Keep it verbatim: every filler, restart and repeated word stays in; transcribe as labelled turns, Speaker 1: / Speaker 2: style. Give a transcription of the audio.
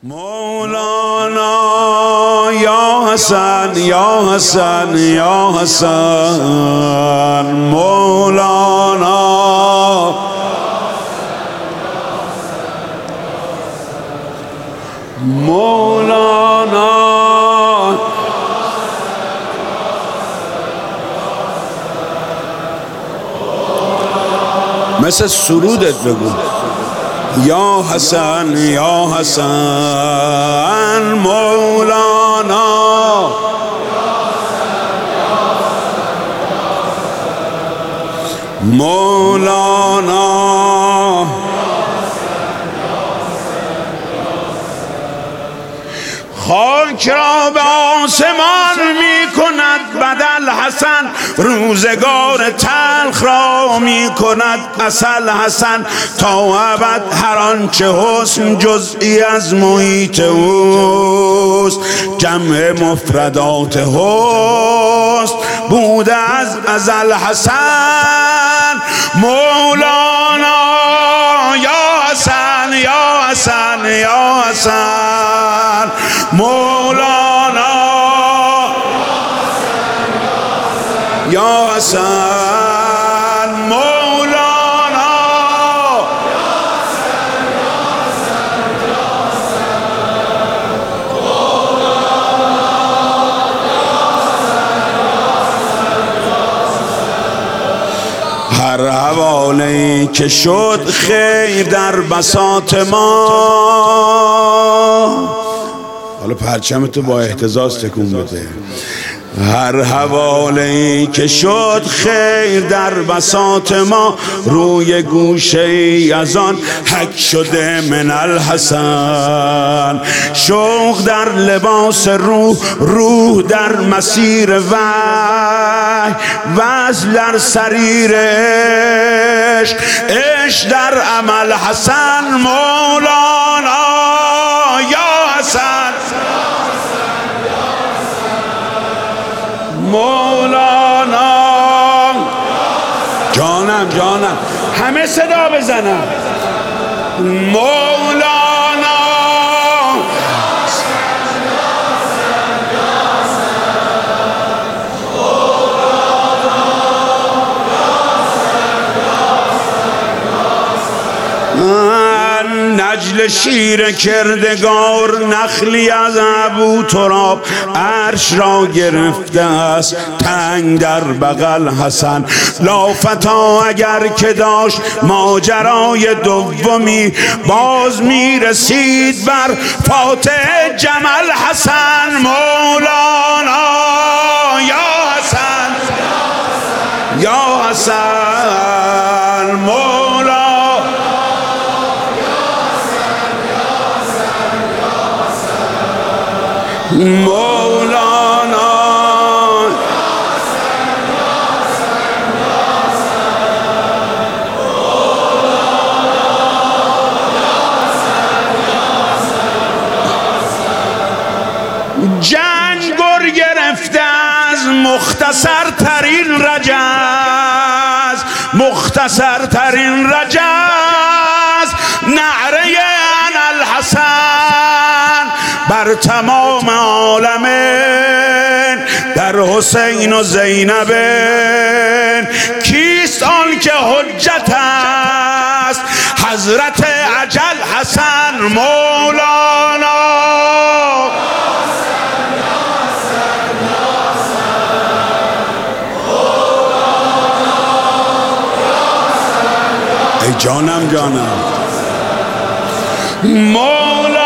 Speaker 1: مولانا یا حسن یا حسن یا حسن مولانا مولانا مثل سرودت بگو یا حسن یا حسن مولانا مولانا خاک را به آسمان می کند بدل حسن، روزگار تلخ را می کند عسل حسن، تا ابد هر آنچه حسن جزئی از محیط اوست، جمع مفردات حسن بوده از ازل حسن مولانا یا حسن یا حسن یا حسن مولانا یا حسن مولانا هر حوالی که شد خیر در بساط ما، حالا پرچم تو با اهتزاز تکون بده، هر حوالی که شد خیر در بساط ما، روی گوشه ای از آن حک شده من الحسن، شوق در لباس روح، روح در مسیر وحی، وصل در سریر عشق، عشق در عمل حسن مولانا یا حسن مولانا جانم جانم همه صدا بزنم مولانا نجل شیر کردگار نخلی از ابو تراب، عرش را گرفته است تنگ در بغل حسن، لافتا اگر که داشت ماجرای دومی، باز میرسید بر فاتح جمل حسن مولانا یا حسن یا حسن مولانا مولانا جنگ گر گرفته از مختصر ترین رجز، مختصر ترین رجز نعره انالحسن بر تمام عالمین، در حسین و زینب کیست آن که حجت است، حضرت اجل حسن مولانا ای جانم جانم مولانا